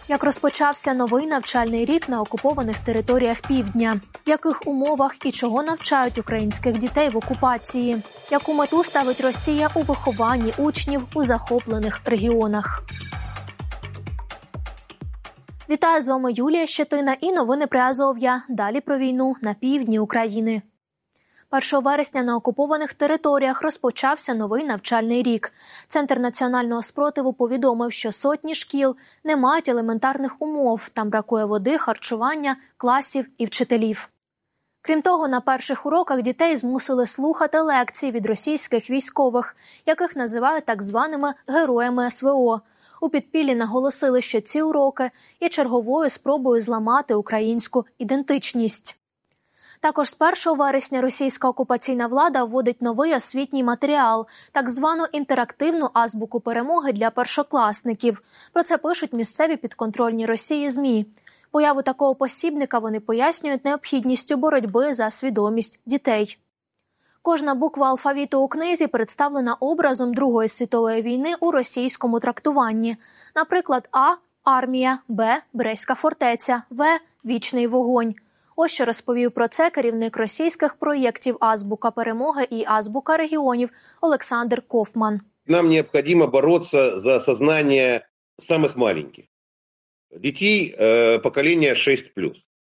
Як розпочався новий навчальний рік на окупованих територіях Півдня? В яких умовах і чого навчають українських дітей в окупації? Яку мету ставить Росія у вихованні учнів у захоплених регіонах? Вітаю, з вами Юлія Щетина і новини Приазов'я. Далі про війну на півдні України. 1 вересня на окупованих територіях розпочався новий навчальний рік. Центр національного спротиву повідомив, що сотні шкіл не мають елементарних умов. Там бракує води, харчування, класів і вчителів. Крім того, на перших уроках дітей змусили слухати лекції від російських військових, яких називають так званими «героями СВО». У підпіллі наголосили, що ці уроки є черговою спробою зламати українську ідентичність. Також з 1 вересня російська окупаційна влада вводить новий освітній матеріал – так звану інтерактивну азбуку перемоги для першокласників. Про це пишуть місцеві підконтрольні Росії ЗМІ. Появу такого посібника вони пояснюють необхідністю боротьби за свідомість дітей. Кожна буква алфавіту у книзі представлена образом Другої світової війни у російському трактуванні. Наприклад, А – армія, Б – Брестська фортеця, В – вічний вогонь. Ось що розповів про це керівник російських проєктів «Азбука перемоги» і «Азбука регіонів» Олександр Кофман. Нам необходимо бороться за сознание самых маленьких. Детей поколения 6+.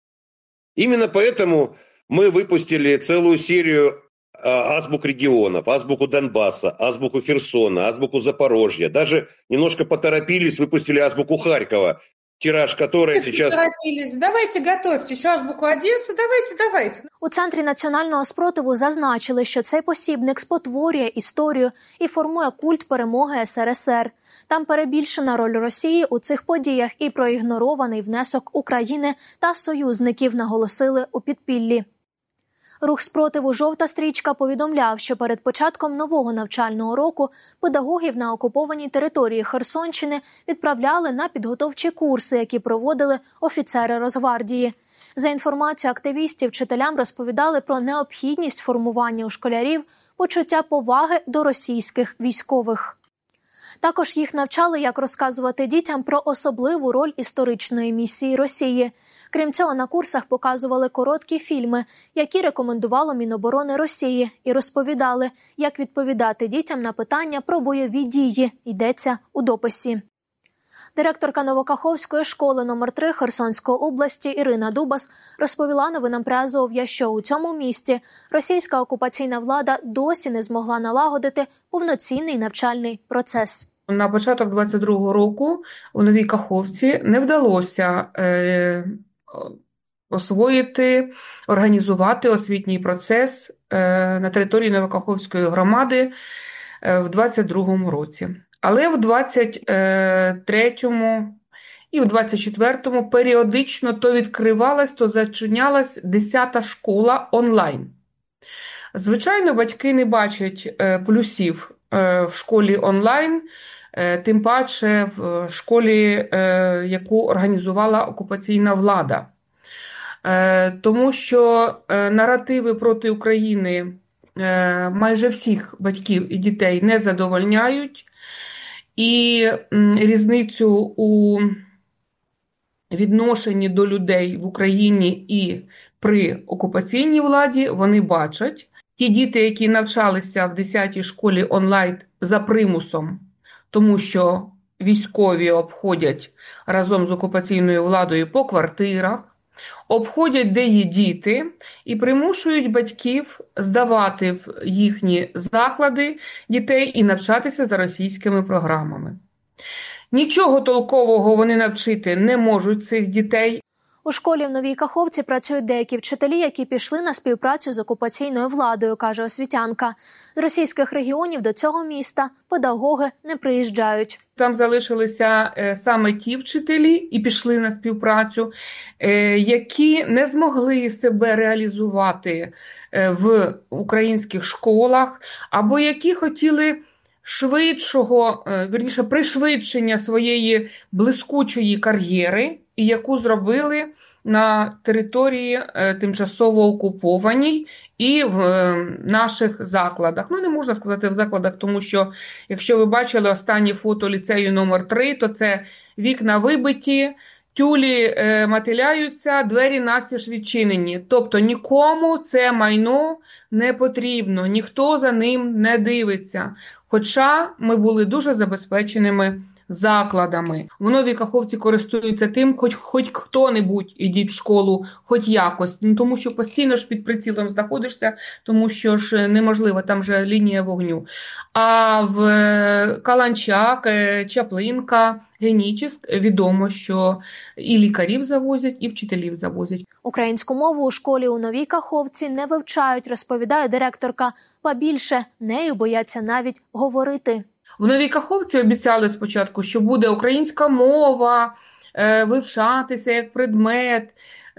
Именно поэтому мы выпустили целую серию азбук регионов, азбуку Донбасса, азбуку Херсона, азбуку Запорожья. Даже немножко поторопились, выпустили азбуку Харькова. Тираж, который сейчас... Давайте готовьте еще азбуку Одессы, давайте. У Центрі національного спротиву зазначили, що цей посібник спотворює історію і формує культ перемоги СРСР. Там перебільшена роль Росії у цих подіях і проігнорований внесок України та союзників, наголосили у підпіллі. Рух спротиву «Жовта стрічка» повідомляв, що перед початком нового навчального року педагогів на окупованій території Херсонщини відправляли на підготовчі курси, які проводили офіцери Росгвардії. За інформацією активістів, вчителям розповідали про необхідність формування у школярів почуття поваги до російських військових. Також їх навчали, як розказувати дітям про особливу роль історичної місії Росії. Крім цього, на курсах показували короткі фільми, які рекомендувало Міноборони Росії, і розповідали, як відповідати дітям на питання про бойові дії, йдеться у дописі. Директорка Новокаховської школи номер 3 Херсонської області Ірина Дубас розповіла новинам Приазов'я, що у цьому місті російська окупаційна влада досі не змогла налагодити повноцінний навчальний процес. На початок 22-го року у Новій Каховці не вдалося освоїти, організувати освітній процес на території Новокаховської громади в 22-му році. Але в 23-му і в 24-му періодично то відкривалась, то зачинялась 10-та школа онлайн. Звичайно, батьки не бачать плюсів в школі онлайн, тим паче в школі, яку організувала окупаційна влада. Тому що наративи проти України майже всіх батьків і дітей не задовольняють, і різницю у відношенні до людей в Україні і при окупаційній владі вони бачать. Ті діти, які навчалися в 10-й школі онлайн за примусом, тому що військові обходять разом з окупаційною владою по квартирах, обходять, де є діти, і примушують батьків здавати в їхні заклади дітей і навчатися за російськими програмами. Нічого толкового вони навчити не можуть цих дітей. У школі в Новій Каховці працюють деякі вчителі, які пішли на співпрацю з окупаційною владою, каже освітянка. З російських регіонів до цього міста педагоги не приїжджають. Там залишилися саме ті вчителі і пішли на співпрацю, які не змогли себе реалізувати в українських школах, або які хотіли пришвидшення своєї блискучої кар'єри, і яку зробили на території тимчасово окупованій і в наших закладах. Ну, не можна сказати в закладах, тому що, якщо ви бачили останнє фото ліцею номер 3, то це вікна вибиті, тюлі мотиляються, двері настіж відчинені. Тобто нікому це майно не потрібно, ніхто за ним не дивиться. Хоча ми були дуже забезпеченими закладами. В Новій Каховці користуються тим, хоч хто-небудь ідіть в школу, хоч якось. Ну, тому що постійно ж під прицілом знаходишся, тому що ж неможливо, там же лінія вогню. А в Каланчак, Чаплинка, Генічеськ відомо, що і лікарів завозять, і вчителів завозять. Українську мову у школі у Новій Каховці не вивчають, розповідає директорка. Ба більше, нею бояться навіть говорити. В Новій Каховці обіцяли спочатку, що буде українська мова вивчатися як предмет,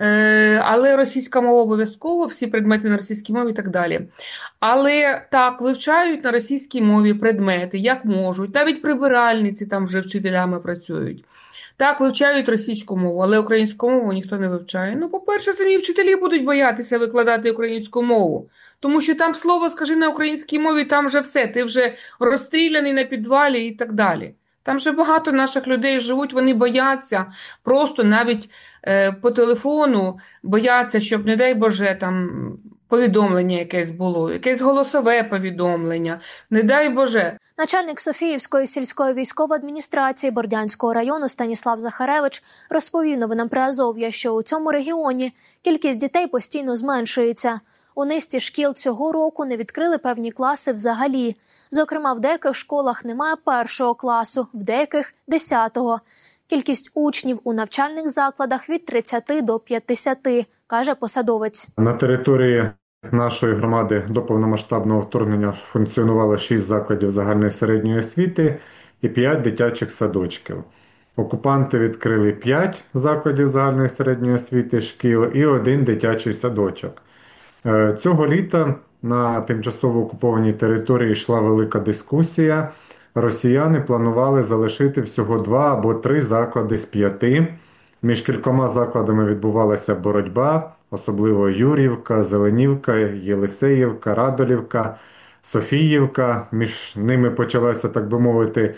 але російська мова обов'язково, всі предмети на російській мові і так далі. Але так, вивчають на російській мові предмети, як можуть. Навіть прибиральниці там вже вчителями працюють. Так, вивчають російську мову, але українську мову ніхто не вивчає. Ну, по-перше, самі вчителі будуть боятися викладати українську мову. Тому що там слово «скажи на українській мові», там вже все, ти вже розстріляний на підвалі і так далі. Там вже багато наших людей живуть, вони бояться, просто навіть по телефону бояться, щоб, не дай Боже, там повідомлення якесь було, якесь голосове повідомлення, не дай Боже. Начальник Софіївської сільської військової адміністрації Бордянського району Станіслав Захаревич розповів новинам Приазов'я, що у цьому регіоні кількість дітей постійно зменшується. У низці шкіл цього року не відкрили певні класи взагалі. Зокрема, в деяких школах немає 1-го класу, в деяких – 10-го. Кількість учнів у навчальних закладах від 30 до 50, каже посадовець. На території нашої громади до повномасштабного вторгнення функціонувало 6 закладів загальної середньої освіти і 5 дитячих садочків. Окупанти відкрили 5 закладів загальної середньої освіти, шкіл і 1 дитячий садочок. Цього літа на тимчасово окупованій території йшла велика дискусія. Росіяни планували залишити всього 2 або 3 заклади з 5. Між кількома закладами відбувалася боротьба, особливо Юр'ївка, Зеленівка, Єлисеївка, Радолівка, Софіївка. Між ними почалася, так би мовити,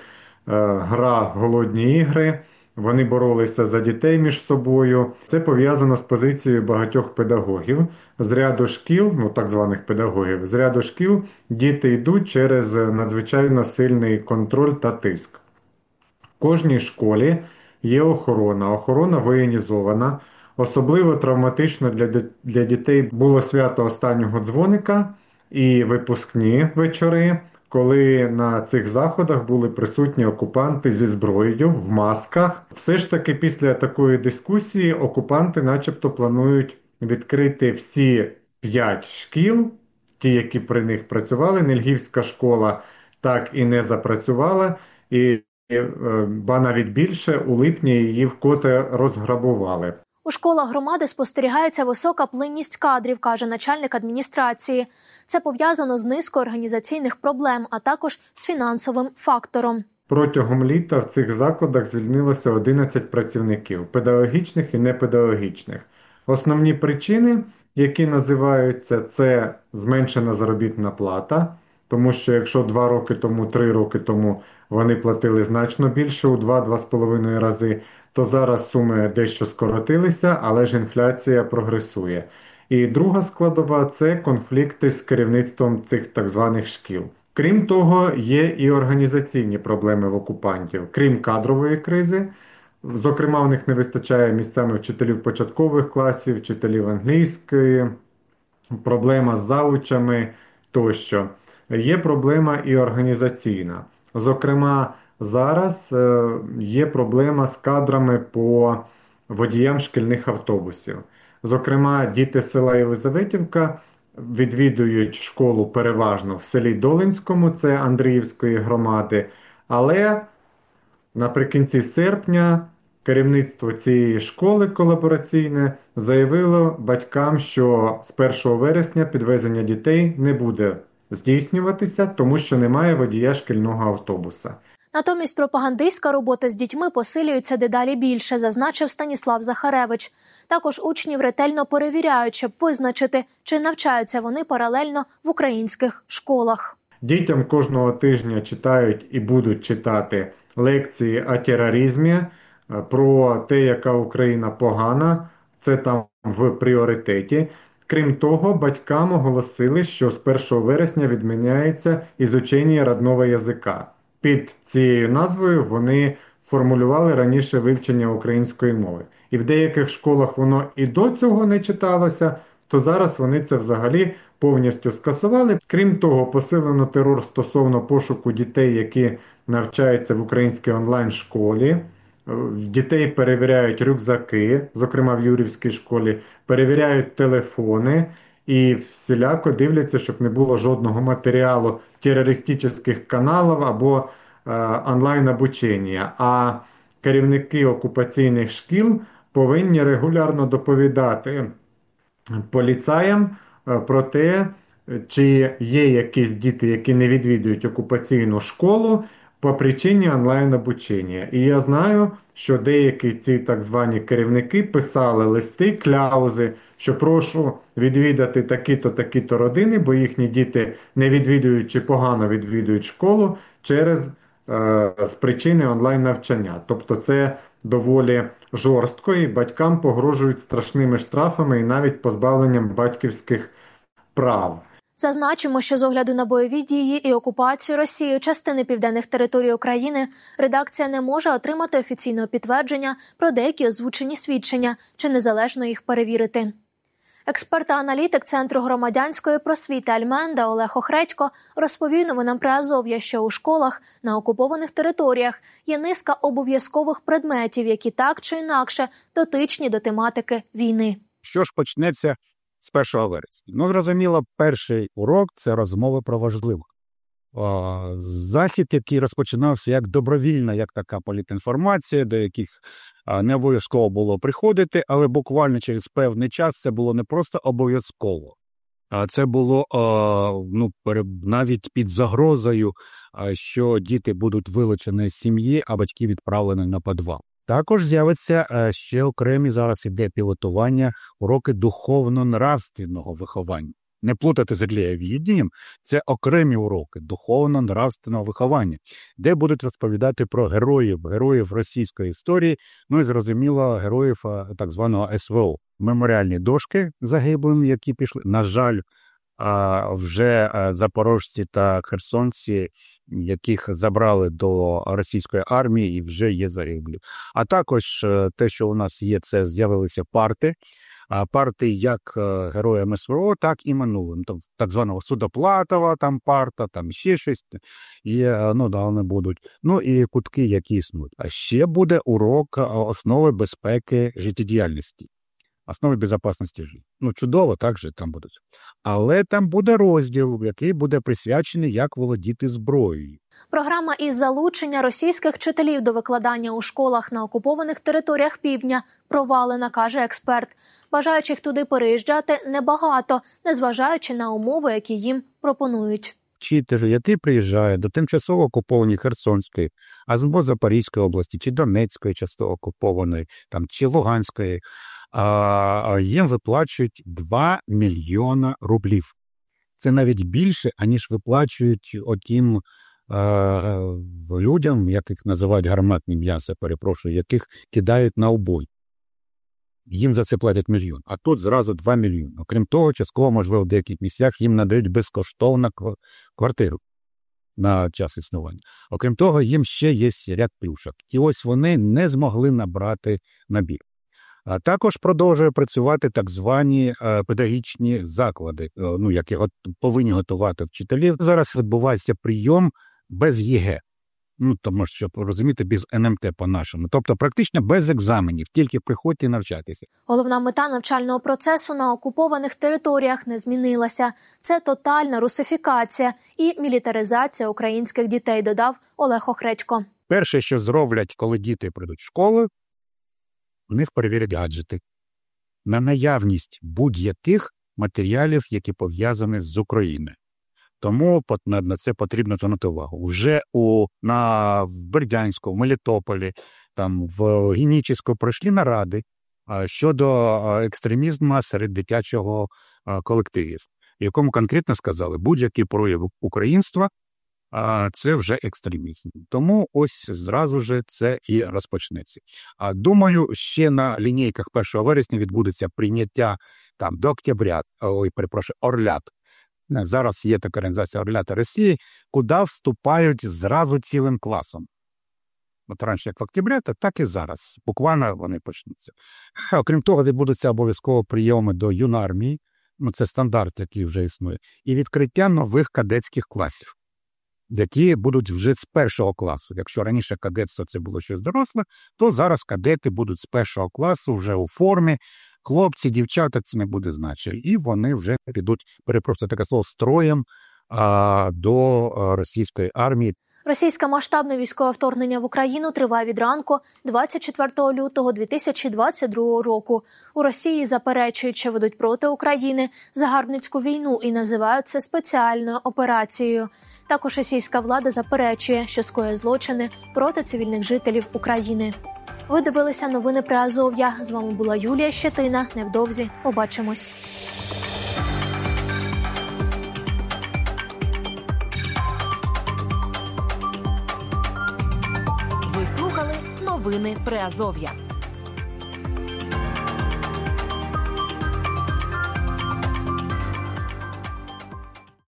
гра «Голодні ігри». Вони боролися за дітей між собою. Це пов'язано з позицією багатьох педагогів. З ряду шкіл, ну так званих педагогів, з ряду шкіл діти йдуть через надзвичайно сильний контроль та тиск. В кожній школі є охорона. Охорона воєнізована. Особливо травматично для дітей було свято останнього дзвоника і випускні вечори, коли на цих заходах були присутні окупанти зі зброєю, в масках. Все ж таки після такої дискусії окупанти начебто планують відкрити всі 5 шкіл, ті, які при них працювали. Нельгівська школа так і не запрацювала, і ба навіть більше, у липні її вкотре розграбували. У школах громади спостерігається висока плинність кадрів, каже начальник адміністрації. Це пов'язано з низкою організаційних проблем, а також з фінансовим фактором. Протягом літа в цих закладах звільнилося 11 працівників – педагогічних і непедагогічних. Основні причини, які називаються, це зменшена заробітна плата, тому що якщо 2 роки тому, 3 роки тому вони платили значно більше, у 2-2,5 рази, то зараз суми дещо скоротилися, але ж інфляція прогресує. І друга складова – це конфлікти з керівництвом цих так званих шкіл. Крім того, є і організаційні проблеми в окупантів. Крім кадрової кризи, зокрема, у них не вистачає місцями вчителів початкових класів, вчителів англійської, проблема з заучами тощо. Є проблема і організаційна. Зокрема, зараз є проблема з кадрами по водіям шкільних автобусів. Зокрема, діти села Єлизаветівка відвідують школу переважно в селі Долинському, це Андріївської громади, але наприкінці серпня керівництво цієї школи колабораційне заявило батькам, що з 1 вересня підвезення дітей не буде здійснюватися, тому що немає водія шкільного автобуса. Натомість пропагандистська робота з дітьми посилюється дедалі більше, зазначив Станіслав Захаревич. Також учнів ретельно перевіряють, щоб визначити, чи навчаються вони паралельно в українських школах. Дітям кожного тижня читають і будуть читати лекції о тероризмі, про те, яка Україна погана, це там в пріоритеті. Крім того, батькам оголосили, що з 1 вересня відміняється ізучення родного язика. Під цією назвою вони формулювали раніше вивчення української мови. І в деяких школах воно і до цього не читалося, то зараз вони це взагалі повністю скасували. Крім того, посилено терор стосовно пошуку дітей, які навчаються в українській онлайн-школі. Дітей перевіряють рюкзаки, зокрема в Юрівській школі, перевіряють телефони і всіляко дивляться, щоб не було жодного матеріалу терористичних каналів або онлайн-обучення. А керівники окупаційних шкіл повинні регулярно доповідати поліцаям про те, чи є якісь діти, які не відвідують окупаційну школу по причині онлайн-обучення. І я знаю, що деякі ці так звані керівники писали листи, кляузи, що прошу відвідати такі-то, такі-то родини, бо їхні діти не відвідують чи погано відвідують школу з причини онлайн-навчання. Тобто це доволі жорстко, і батькам погрожують страшними штрафами і навіть позбавленням батьківських прав. Зазначимо, що з огляду на бойові дії і окупацію Росією частини південних територій України редакція не може отримати офіційного підтвердження про деякі озвучені свідчення чи незалежно їх перевірити. Експерт та аналітик Центру громадянської просвіти Альменда Олег Охредько розповів новинам Приазов'я, що у школах на окупованих територіях є низка обов'язкових предметів, які так чи інакше дотичні до тематики війни. Що ж почнеться з 1 вересня? Ну, зрозуміло, перший урок – це розмови про важливе. Захід, який розпочинався як добровільна, як така політінформація, до яких не обов'язково було приходити, але буквально через певний час це було не просто обов'язково, а це було навіть під загрозою, що діти будуть вилучені з сім'ї, а батьки відправлені на підвал. Також з'явиться ще окремі, зараз іде пілотування, уроки духовно-нравственного виховання. Не плутати з релігієм, це окремі уроки духовно-нравственного виховання, де будуть розповідати про героїв російської історії, ну і, зрозуміло, героїв так званого СВО. Меморіальні дошки загиблим, які пішли, на жаль, вже запорожці та херсонці, яких забрали до російської армії і вже є загиблі. А також те, що у нас є, це з'явилися парти як героям СВО, так і минулим. Так званого Судоплатова, там парта, там ще щось. Вони будуть. Ну і кутки, які існують. А ще буде урок основи безпеки життєдіяльності. Основи безпечності життя. Чудово, так же там будуть. Але там буде розділ, який буде присвячений, як володіти зброєю. Програма із залучення російських вчителів до викладання у школах на окупованих територіях півдня провалена, каже експерт. Бажаючих туди переїжджати небагато, незважаючи на умови, які їм пропонують. Вчитель, який приїжджає до тимчасово окупованої Херсонської, або Запорізької області, чи Донецької частини окупованої, чи Луганської, їм виплачують 2 мільйона рублів. Це навіть більше, аніж виплачують отім людям, яких називають гарматні м'ясо, яких кидають на убой. Їм за це платять 1 мільйон, а тут зразу 2 мільйони. Окрім того, частково, можливо, в деяких місцях їм надають безкоштовну квартиру на час існування. Окрім того, їм ще є ряд плюшок. І ось вони не змогли набрати набір. А також продовжує працювати так звані педагогічні заклади, які повинні готувати вчителів. Зараз відбувається прийом без ЄГЕ. Тому що, щоб розуміти, без НМТ по-нашому. Тобто практично без екзаменів, тільки приходьте і навчатися. Головна мета навчального процесу на окупованих територіях не змінилася. Це тотальна русифікація і мілітаризація українських дітей, додав Олег Охредько. Перше, що зроблять, коли діти прийдуть в школу, у них перевірять гаджети на наявність будь-яких матеріалів, які пов'язані з Україною. Тому на це потрібно звернути увагу. Вже в Бердянську, в Мелітополі, там, в Генічеську пройшли наради щодо екстремізму серед дитячого колективів, в якому конкретно сказали, будь-який прояв українства – це вже екстремізм. Тому ось зразу же це і розпочнеться. Думаю, ще на лінійках 1 вересня відбудеться прийняття там до октября, Орлят. Зараз є така організація «Орлята Росії», куди вступають зразу цілим класом. От раніше, як в октябрі, так і зараз. Буквально вони почнуться. Окрім того, відбудуться обов'язково прийоми до юнармії, це стандарт, який вже існує, і відкриття нових кадетських класів, які будуть вже з 1 класу. Якщо раніше кадетство це було щось доросле, то зараз кадети будуть з 1 класу вже у формі. Хлопці, дівчата, це не буде значення. І вони вже підуть, перепрошую таке слово, строєм до російської армії. Російське масштабне військове вторгнення в Україну триває від ранку 24 лютого 2022 року. У Росії заперечують, що ведуть проти України загарбницьку війну і називають це спеціальною операцією. Також російська влада заперечує, що скоює злочини проти цивільних жителів України. Ви дивилися новини Приазов'я. З вами була Юлія Щетина. Невдовзі побачимось. Ви слухали новини Приазов'я.